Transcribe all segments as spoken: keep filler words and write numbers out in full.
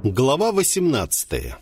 Глава восемнадцатая.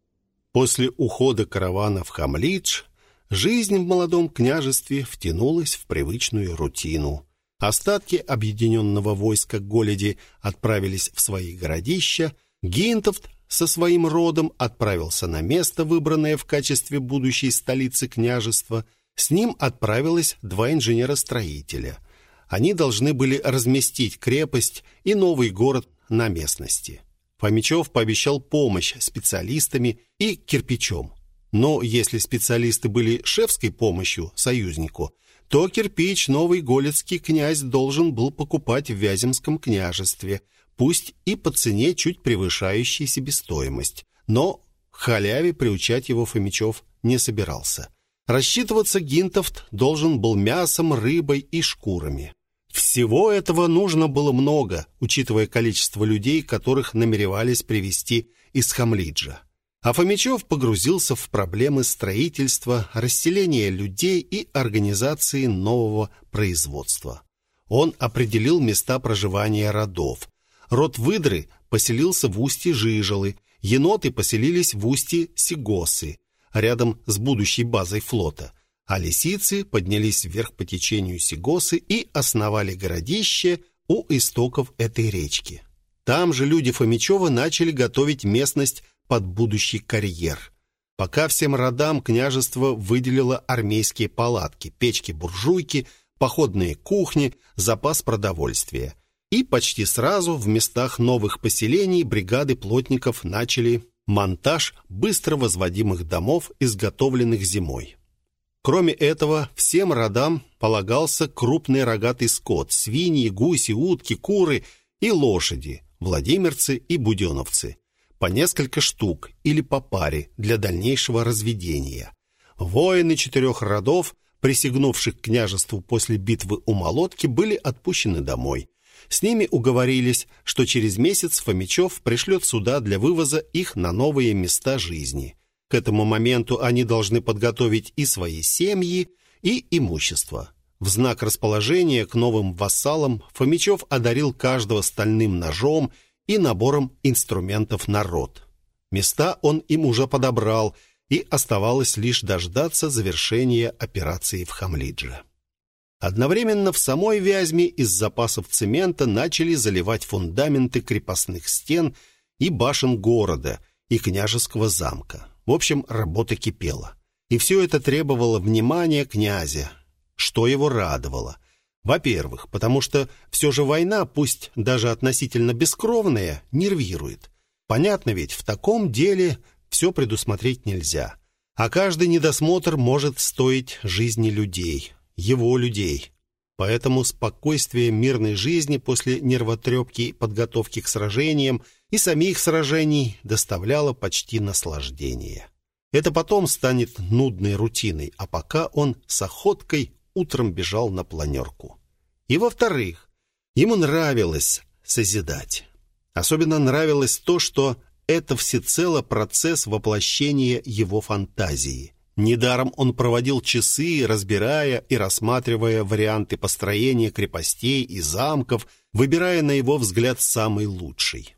После ухода каравана в Хамлидж жизнь в молодом княжестве втянулась в привычную рутину. Остатки объединенного войска Голеди отправились в свои городища. Гинтовт со своим родом отправился на место, выбранное в качестве будущей столицы княжества. С ним отправилось два инженера-строителя. Они должны были разместить крепость и новый город на местности. Фомичев пообещал помощь специалистами и кирпичом. Но если специалисты были шефской помощью союзнику, то кирпич новый голецкий князь должен был покупать в Вяземском княжестве, пусть и по цене, чуть превышающей себестоимость. Но к халяве приучать его Фомичев не собирался. Рассчитываться Гинтовт должен был мясом, рыбой и шкурами. Всего этого нужно было много, учитывая количество людей, которых намеревались привезти из Хамлиджа. А Фомичев погрузился в проблемы строительства, расселения людей и организации нового производства. Он определил места проживания родов. Род Выдры поселился в устье Жижелы, еноты поселились в устье Сигосы, рядом с будущей базой флота, а лисицы поднялись вверх по течению Сигосы и основали городище у истоков этой речки. Там же люди Фомичева начали готовить местность под будущий карьер. Пока всем родам княжество выделило армейские палатки, печки-буржуйки, походные кухни, запас продовольствия. И почти сразу в местах новых поселений бригады плотников начали монтаж быстро возводимых домов, изготовленных зимой. Кроме этого, всем родам полагался крупный рогатый скот: свиньи, гуси, утки, куры и лошади, владимирцы и буденовцы, по несколько штук или по паре для дальнейшего разведения. Воины четырех родов, присягнувших княжеству после битвы у Молотки, были отпущены домой. С ними уговорились, что через месяц Фомичев пришлет суда для вывоза их на новые места жизни. К этому моменту они должны подготовить и свои семьи, и имущество. В знак расположения к новым вассалам Фомичев одарил каждого стальным ножом и набором инструментов на род. Места он им уже подобрал, и оставалось лишь дождаться завершения операции в Хамлидже. Одновременно в самой Вязьме из запасов цемента начали заливать фундаменты крепостных стен и башен города и княжеского замка. В общем, работа кипела. И все это требовало внимания князя, что его радовало. Во-первых, потому что все же война, пусть даже относительно бескровная, нервирует. Понятно ведь, в таком деле все предусмотреть нельзя. А каждый недосмотр может стоить жизни людей, его людей. Поэтому спокойствие мирной жизни после нервотрепки и подготовки к сражениям и самих сражений доставляло почти наслаждение. Это потом станет нудной рутиной, а пока он с охоткой утром бежал на планерку. И во-вторых, ему нравилось созидать. Особенно нравилось то, что это всецело процесс воплощения его фантазии. Недаром он проводил часы, разбирая и рассматривая варианты построения крепостей и замков, выбирая, на его взгляд, самый лучший.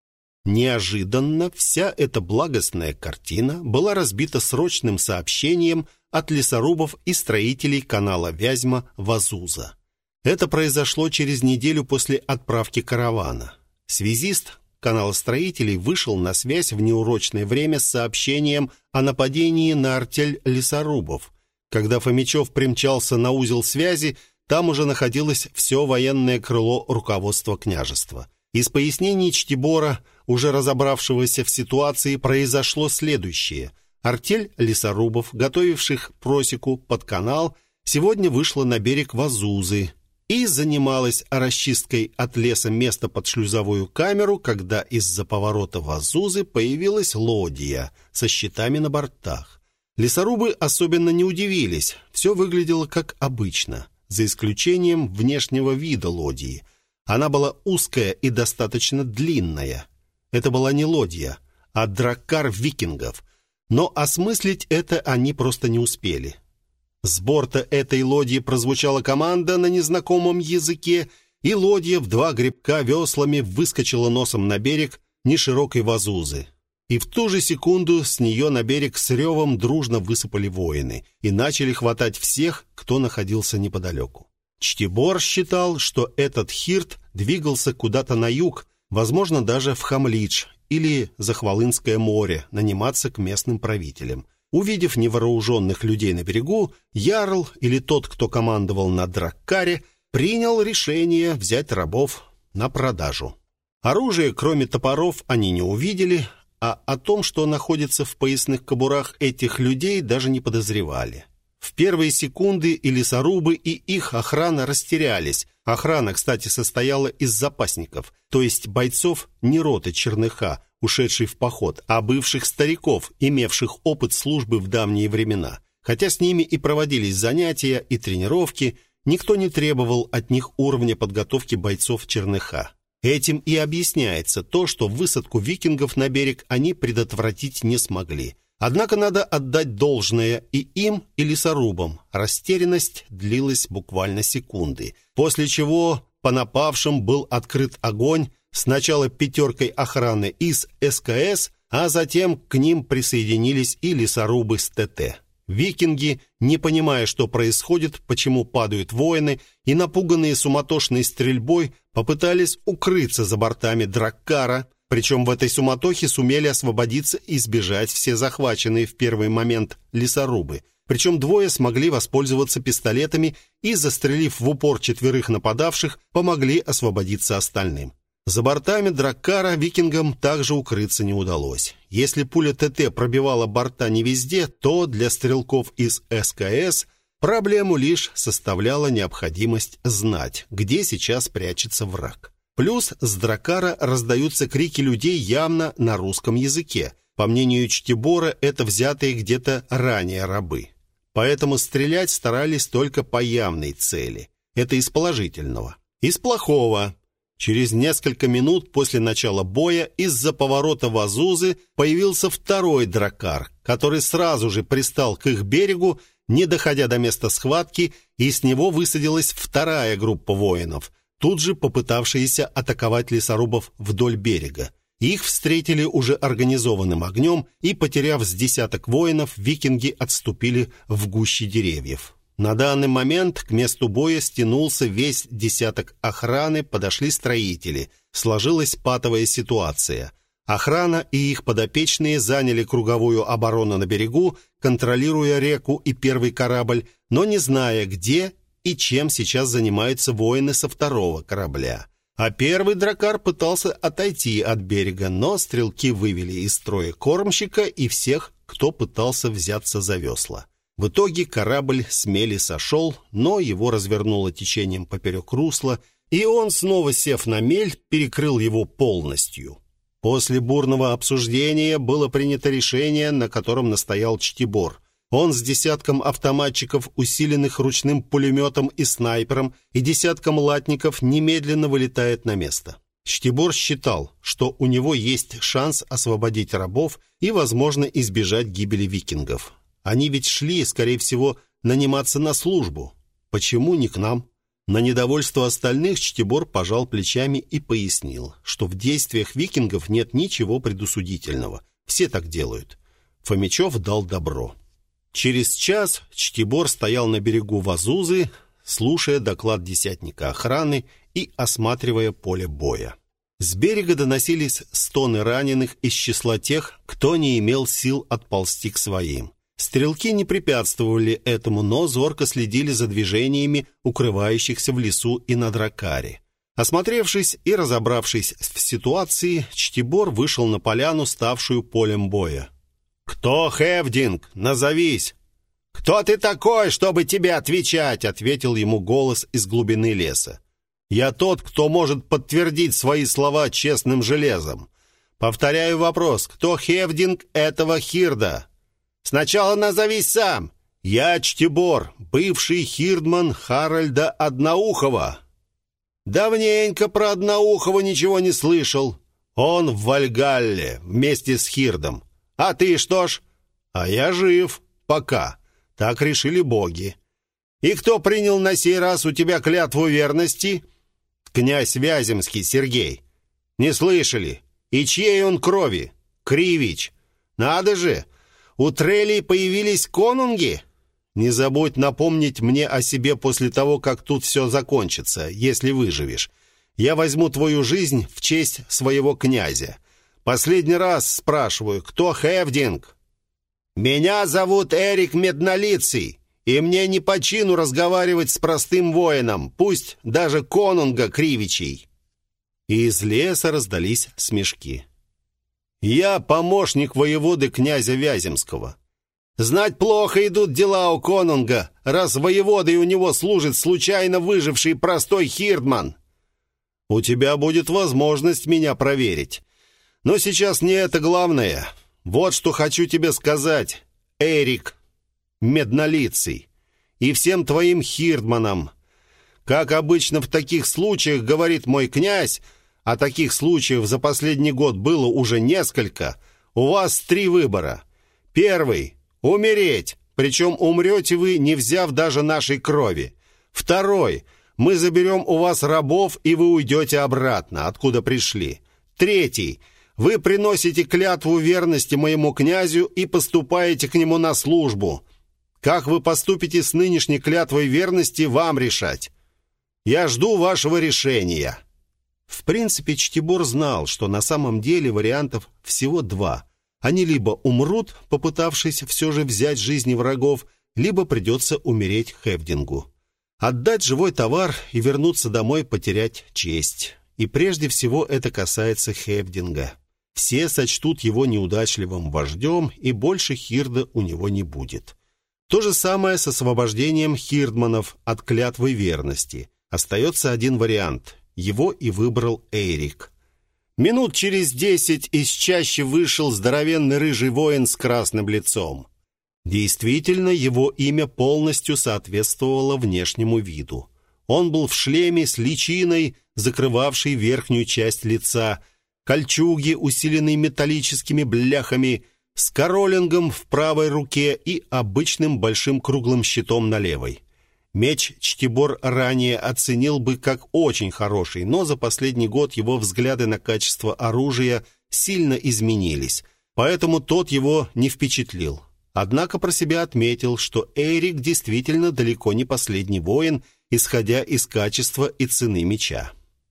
Неожиданно вся эта благостная картина была разбита срочным сообщением от лесорубов и строителей канала Вязьма-Вазуза. Это произошло через неделю после отправки каравана. Связист каналостроителей вышел на связь в неурочное время с сообщением о нападении на артель лесорубов. Когда Фомичев примчался на узел связи, там уже находилось все военное крыло руководства княжества. Из пояснений Чтибора, уже разобравшегося в ситуации, произошло следующее. Артель лесорубов, готовивших просеку под канал, сегодня вышла на берег Вазузы и занималась расчисткой от леса места под шлюзовую камеру, когда из-за поворота Вазузы появилась лодья со щитами на бортах. Лесорубы особенно не удивились, все выглядело как обычно, за исключением внешнего вида лодьи. Она была узкая и достаточно длинная. Это была не лодья, а драккар викингов, но осмыслить это они просто не успели. С борта этой лодьи прозвучала команда на незнакомом языке, и лодья в два гребка веслами выскочила носом на берег, ни широкой Вазузы. И в ту же секунду с нее на берег с ревом дружно высыпали воины и начали хватать всех, кто находился неподалеку. Чтибор считал, что этот хирд двигался куда-то на юг, возможно, даже в Хамлидж или Захвалынское море, наниматься к местным правителям. Увидев невооруженных людей на берегу, ярл или тот, кто командовал на Драккаре, принял решение взять рабов на продажу. Оружие, кроме топоров, они не увидели, а о том, что находится в поясных кобурах этих людей, даже не подозревали. В первые секунды и лесорубы, и их охрана растерялись. Охрана, кстати, состояла из запасников, то есть бойцов не роты Черныха, ушедшей в поход, а бывших стариков, имевших опыт службы в давние времена. Хотя с ними и проводились занятия и тренировки, никто не требовал от них уровня подготовки бойцов Черныха. Этим и объясняется то, что высадку викингов на берег они предотвратить не смогли. Однако надо отдать должное и им, и лесорубам. Растерянность длилась буквально секунды, после чего по напавшим был открыт огонь, сначала пятеркой охраны из эс ка эс, а затем к ним присоединились и лесорубы с тэ тэ. Викинги, не понимая, что происходит, почему падают воины, и напуганные суматошной стрельбой, попытались укрыться за бортами Драккара, причем в этой суматохе сумели освободиться и сбежать все захваченные в первый момент лесорубы. Причем двое смогли воспользоваться пистолетами и, застрелив в упор четверых нападавших, помогли освободиться остальным. За бортами Драккара викингам также укрыться не удалось. Если пуля тэ тэ пробивала борта не везде, то для стрелков из эс ка эс проблему лишь составляла необходимость знать, где сейчас прячется враг. Плюс с Драккара раздаются крики людей явно на русском языке. По мнению Чтибора, это взятые где-то ранее рабы. Поэтому стрелять старались только по явной цели. Это из положительного. Из плохого. Через несколько минут после начала боя из-за поворота Вазузы появился второй драккар, который сразу же пристал к их берегу, не доходя до места схватки, и с него высадилась вторая группа воинов, тут же попытавшиеся атаковать лесорубов вдоль берега. Их встретили уже организованным огнем, и, потеряв с десяток воинов, викинги отступили в гуще деревьев. На данный момент к месту боя стянулся весь десяток охраны, подошли строители. Сложилась патовая ситуация. Охрана и их подопечные заняли круговую оборону на берегу, контролируя реку и первый корабль, но не зная, где и чем сейчас занимаются воины со второго корабля. А первый драккар пытался отойти от берега, но стрелки вывели из строя кормщика и всех, кто пытался взяться за весла. В итоге корабль с мели сошел, но его развернуло течением поперек русла, и он, снова сев на мель, перекрыл его полностью. После бурного обсуждения было принято решение, на котором настоял Чтибор. Он с десятком автоматчиков, усиленных ручным пулеметом и снайпером, и десятком латников немедленно вылетает на место. Чтибор считал, что у него есть шанс освободить рабов и, возможно, избежать гибели викингов. Они ведь шли, скорее всего, наниматься на службу. Почему не к нам? На недовольство остальных Чтибор пожал плечами и пояснил, что в действиях викингов нет ничего предусудительного. Все так делают. Фомичев дал добро. Через час Чтибор стоял на берегу Вазузы, слушая доклад десятника охраны и осматривая поле боя. С берега доносились стоны раненых из числа тех, кто не имел сил отползти к своим. Стрелки не препятствовали этому, но зорко следили за движениями укрывающихся в лесу и на Драккаре. Осмотревшись и разобравшись в ситуации, Чтибор вышел на поляну, ставшую полем боя. «Кто Хевдинг? Назовись!» «Кто ты такой, чтобы тебе отвечать?» — ответил ему голос из глубины леса. «Я тот, кто может подтвердить свои слова честным железом. Повторяю вопрос. Кто Хевдинг этого хирда?» «Сначала назовись сам!» «Я Чтибор, бывший хирдман Харальда Одноухова». «Давненько про Одноухова ничего не слышал. Он в Вальгалле вместе с хирдом. А ты что ж?» «А я жив. Пока. Так решили боги». «И кто принял на сей раз у тебя клятву верности?» «Князь Вяземский Сергей». «Не слышали? И чьей он крови? Кривич. Надо же! У Трелей появились конунги? Не забудь напомнить мне о себе после того, как тут все закончится, если выживешь. Я возьму твою жизнь в честь своего князя. Последний раз спрашиваю, кто Хевдинг? Меня зовут Эрик Меднолицый, и мне не по чину разговаривать с простым воином, пусть даже конунга Кривичей. И из леса раздались смешки. Я помощник воеводы князя Вяземского. Знать плохо идут дела у конунга, раз воеводой у него служит случайно выживший простой хирдман. У тебя будет возможность меня проверить. Но сейчас не это главное. Вот что хочу тебе сказать, Эрик Меднолицый, и всем твоим хирдманам. Как обычно в таких случаях говорит мой князь, а таких случаев за последний год было уже несколько, у вас три выбора. Первый — умереть, причем умрете вы, не взяв даже нашей крови. Второй — мы заберем у вас рабов, и вы уйдете обратно, откуда пришли. Третий — вы приносите клятву верности моему князю и поступаете к нему на службу. Как вы поступите с нынешней клятвой верности, вам решать. Я жду вашего решения». В принципе, Чтибор знал, что на самом деле вариантов всего два. Они либо умрут, попытавшись все же взять жизни врагов, либо придется умереть Хевдингу. Отдать живой товар и вернуться домой, потерять честь. И прежде всего это касается Хевдинга. Все сочтут его неудачливым вождем, и больше хирда у него не будет. То же самое с освобождением хирдманов от клятвы верности. Остается один вариант. Его и выбрал Эрик. Минут через десять из чащи вышел здоровенный рыжий воин с красным лицом. Действительно, его имя полностью соответствовало внешнему виду. Он был в шлеме с личиной, закрывавшей верхнюю часть лица, кольчуге, усиленной металлическими бляхами, с королингом в правой руке и обычным большим круглым щитом на левой. Меч Чтибор ранее оценил бы как очень хороший, но за последний год его взгляды на качество оружия сильно изменились, поэтому тот его не впечатлил. Однако про себя отметил, что Эрик действительно далеко не последний воин, исходя из качества и цены меча.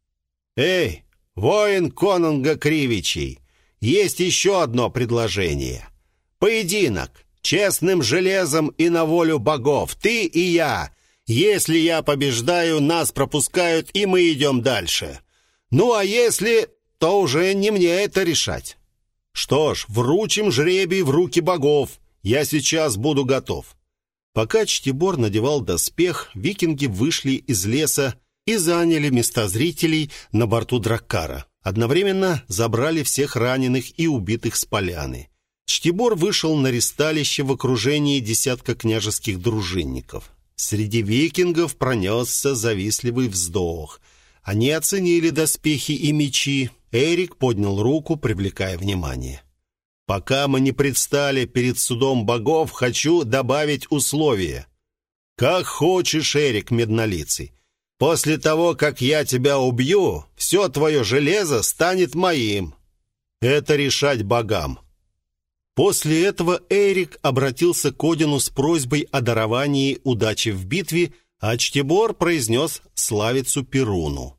«Эй, воин конунга Кривичей, есть еще одно предложение. Поединок, честным железом и на волю богов, ты и я. Если я побеждаю, нас пропускают, и мы идем дальше. Ну, а если, то уже не мне это решать. Что ж, вручим жребий в руки богов. Я сейчас буду готов». Пока Чтибор надевал доспех, викинги вышли из леса и заняли места зрителей на борту Драккара. Одновременно забрали всех раненых и убитых с поляны. Чтибор вышел на ристалище в окружении десятка княжеских дружинников. Среди викингов пронесся завистливый вздох. Они оценили доспехи и мечи. Эрик поднял руку, привлекая внимание. «Пока мы не предстали перед судом богов, хочу добавить условие. Как хочешь, Эрик Меднолицый. После того, как я тебя убью, все твое железо станет моим. Это решать богам». После этого Эрик обратился к Одину с просьбой о даровании удачи в битве, а Чтибор произнес славицу Перуну.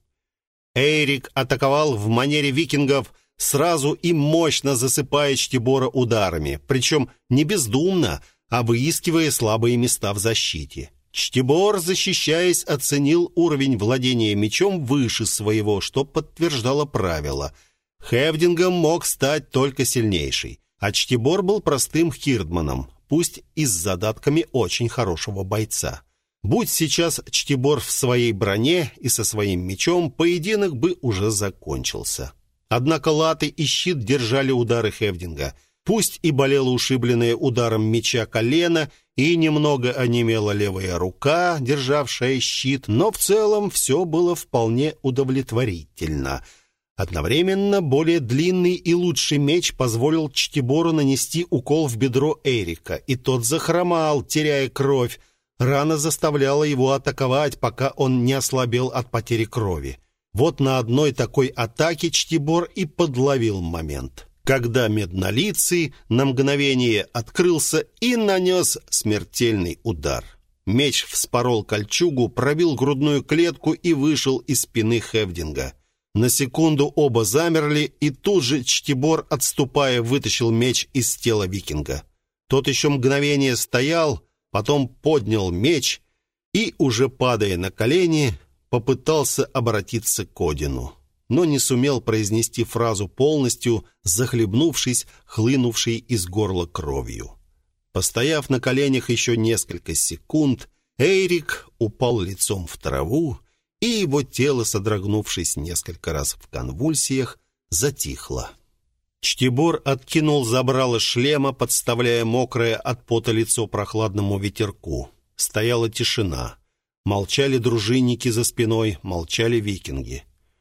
Эрик атаковал в манере викингов, сразу и мощно засыпая Чтибора ударами, причем не бездумно, а выискивая слабые места в защите. Чтибор, защищаясь, оценил уровень владения мечом выше своего, что подтверждало правило. Хевдингом мог стать только сильнейший. А Чтибор был простым хирдманом, пусть и с задатками очень хорошего бойца. Будь сейчас Чтибор в своей броне и со своим мечом, поединок бы уже закончился. Однако латы и щит держали удары Хевдинга. Пусть и болело ушибленное ударом меча колено, и немного онемела левая рука, державшая щит, но в целом все было вполне удовлетворительно. Одновременно более длинный и лучший меч позволил Чтибору нанести укол в бедро Эрика, и тот захромал, теряя кровь. Рана заставляла его атаковать, пока он не ослабел от потери крови. Вот на одной такой атаке Чтибор и подловил момент, когда Меднолицый на мгновение открылся и нанес смертельный удар. Меч вспорол кольчугу, пробил грудную клетку и вышел из спины Хевдинга. На секунду оба замерли, и тут же Чтибор, отступая, вытащил меч из тела викинга. Тот еще мгновение стоял, потом поднял меч и, уже падая на колени, попытался обратиться к Одину, но не сумел произнести фразу полностью, захлебнувшись, хлынувшей из горла кровью. Постояв на коленях еще несколько секунд, Эйрик упал лицом в траву, и его тело, содрогнувшись несколько раз в конвульсиях, затихло. Чтибор откинул забрало шлема, подставляя мокрое от пота лицо прохладному ветерку. Стояла тишина. Молчали дружинники за спиной, молчали викинги.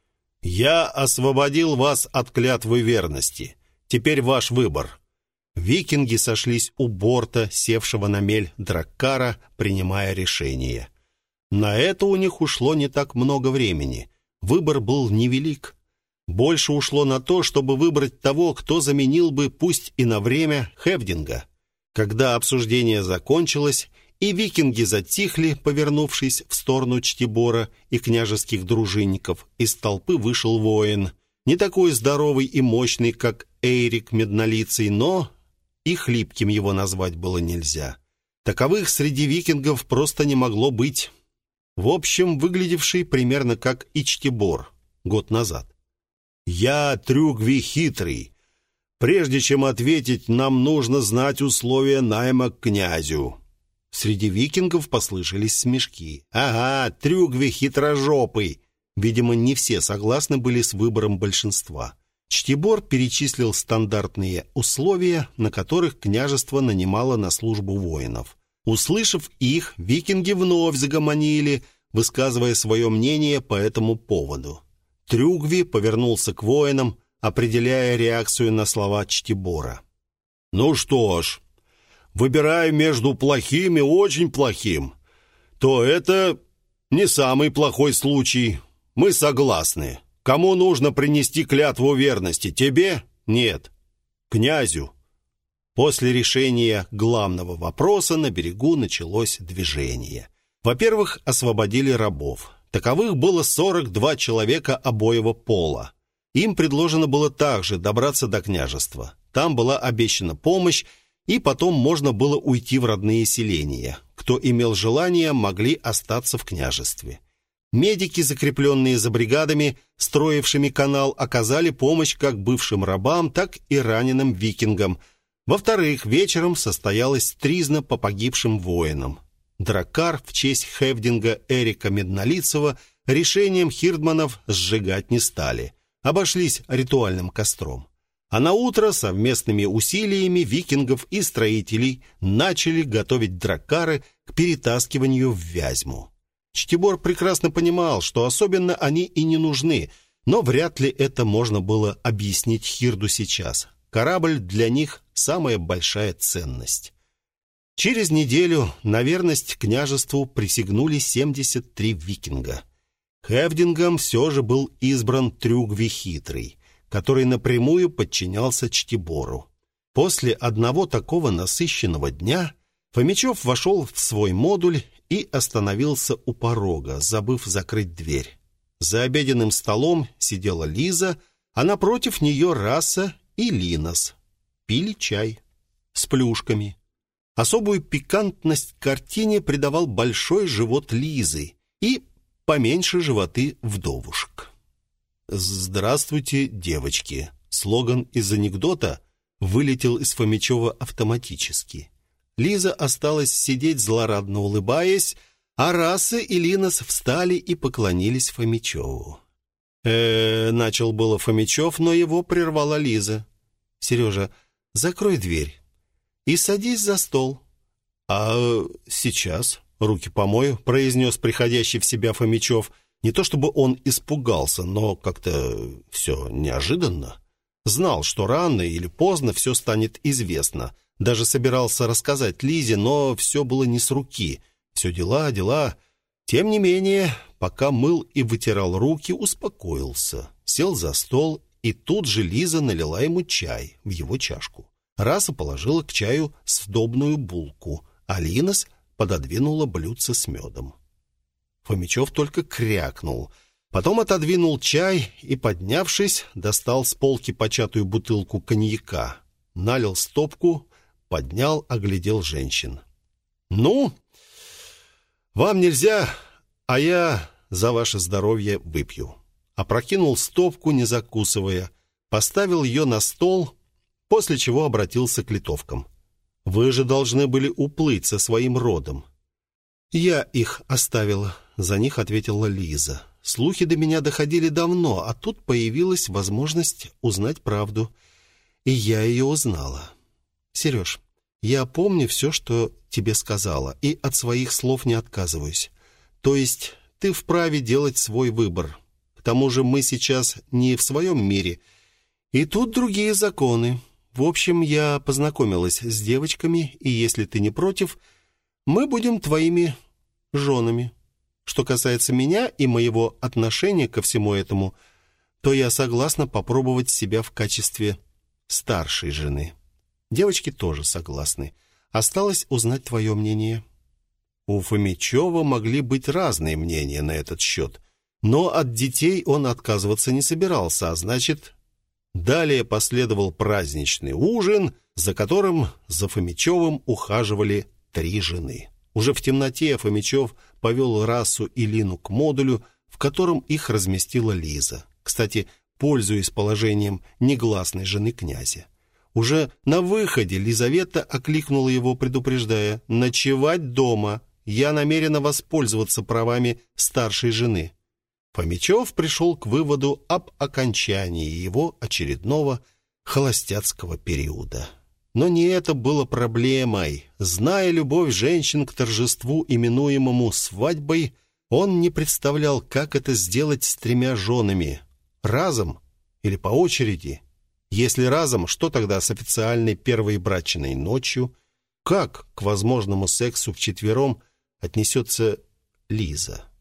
«Я освободил вас от клятвы верности. Теперь ваш выбор». Викинги сошлись у борта, севшего на мель драккара, принимая решение. На это у них ушло не так много времени. Выбор был невелик. Больше ушло на то, чтобы выбрать того, кто заменил бы, пусть и на время, Хевдинга. Когда обсуждение закончилось, и викинги затихли, повернувшись в сторону Чтибора и княжеских дружинников, из толпы вышел воин. Не такой здоровый и мощный, как Эйрик Меднолицый, но и хлипким его назвать было нельзя. Таковых среди викингов просто не могло быть. В общем, выглядевший примерно как и Чтибор год назад. «Я Трюгви Хитрый. Прежде чем ответить, нам нужно знать условия найма к князю». Среди викингов послышались смешки. «Ага, Трюгви Хитрожопый». Видимо, не все согласны были с выбором большинства. Чтибор перечислил стандартные условия, на которых княжество нанимало на службу воинов. Услышав их, викинги вновь загомонили, высказывая свое мнение по этому поводу. Трюгви повернулся к воинам, определяя реакцию на слова Чтибора. «Ну что ж, выбирая между плохим и очень плохим, то это не самый плохой случай. Мы согласны. Кому нужно принести клятву верности? Тебе? Нет. Князю». После решения главного вопроса на берегу началось движение. Во-первых, освободили рабов. Таковых было сорок два человека обоего пола. Им предложено было также добраться до княжества. Там была обещана помощь, и потом можно было уйти в родные селения. Кто имел желание, могли остаться в княжестве. Медики, закрепленные за бригадами, строившими канал, оказали помощь как бывшим рабам, так и раненым викингам. Во-вторых, вечером состоялась тризна по погибшим воинам. Драккар в честь Хевдинга Эрика Меднолицего решением хирдманов сжигать не стали. Обошлись ритуальным костром. А на утро совместными усилиями викингов и строителей начали готовить драккары к перетаскиванию в Вязьму. Чтибор прекрасно понимал, что особенно они и не нужны, но вряд ли это можно было объяснить Хирду сейчас. Корабль для них – самая большая ценность. Через неделю на верность княжеству присягнули семьдесят три викинга. Хевдингом все же был избран Трюгви Хитрый, который напрямую подчинялся Чтибору. После одного такого насыщенного дня Фомичев вошел в свой модуль и остановился у порога, забыв закрыть дверь. За обеденным столом сидела Лиза, а напротив нее Раса и Линос. Пили чай с плюшками. Особую пикантность картине придавал большой живот Лизы и поменьше животы вдовушек. «Здравствуйте, девочки!» Слоган из анекдота вылетел из Фомичева автоматически. Лиза осталась сидеть, злорадно улыбаясь, а Раса и Линос встали и поклонились Фомичеву. э начал было Фомичев, но его прервала Лиза. «Сережа, закрой дверь и садись за стол». «А сейчас руки помою», — произнес приходящий в себя Фомичев. Не то чтобы он испугался, но как-то все неожиданно. Знал, что рано или поздно все станет известно. Даже собирался рассказать Лизе, но все было не с руки. Все дела, дела. Тем не менее, пока мыл и вытирал руки, успокоился. Сел за стол, и тут же Лиза налила ему чай в его чашку. Раса положила к чаю сдобную булку, а Линос пододвинула блюдце с медом. Фомичев только крякнул. Потом отодвинул чай и, поднявшись, достал с полки початую бутылку коньяка. Налил стопку, поднял, оглядел женщин. «Ну, вам нельзя, а я за ваше здоровье выпью». Опрокинул стопку, не закусывая, поставил ее на стол, после чего обратился к литовкам. «Вы же должны были уплыть со своим родом». «Я их оставила», — за них ответила Лиза. «Слухи до меня доходили давно, а тут появилась возможность узнать правду. И я ее узнала. Сереж, я помню все, что тебе сказала, и от своих слов не отказываюсь. То есть ты вправе делать свой выбор. К тому же мы сейчас не в своем мире, и тут другие законы. В общем, я познакомилась с девочками, и если ты не против, мы будем твоими женами. Что касается меня и моего отношения ко всему этому, то я согласна попробовать себя в качестве старшей жены. Девочки тоже согласны. Осталось узнать твое мнение». У Фомичева могли быть разные мнения на этот счет, но от детей он отказываться не собирался, а значит, далее последовал праздничный ужин, за которым за Фомичевым ухаживали три жены. Уже в темноте Фомичев повел Расу и Лину к модулю, в котором их разместила Лиза. Кстати, пользуясь положением негласной жены князя. Уже на выходе Лизавета окликнула его, предупреждая: «Ночевать дома. Я намерена воспользоваться правами старшей жены». Фомичев пришел к выводу об окончании его очередного холостяцкого периода. Но не это было проблемой. Зная любовь женщин к торжеству, именуемому свадьбой, он не представлял, как это сделать с тремя женами. Разом или по очереди? Если разом, что тогда с официальной первой брачной ночью? Как к возможному сексу вчетвером отнесется Лиза?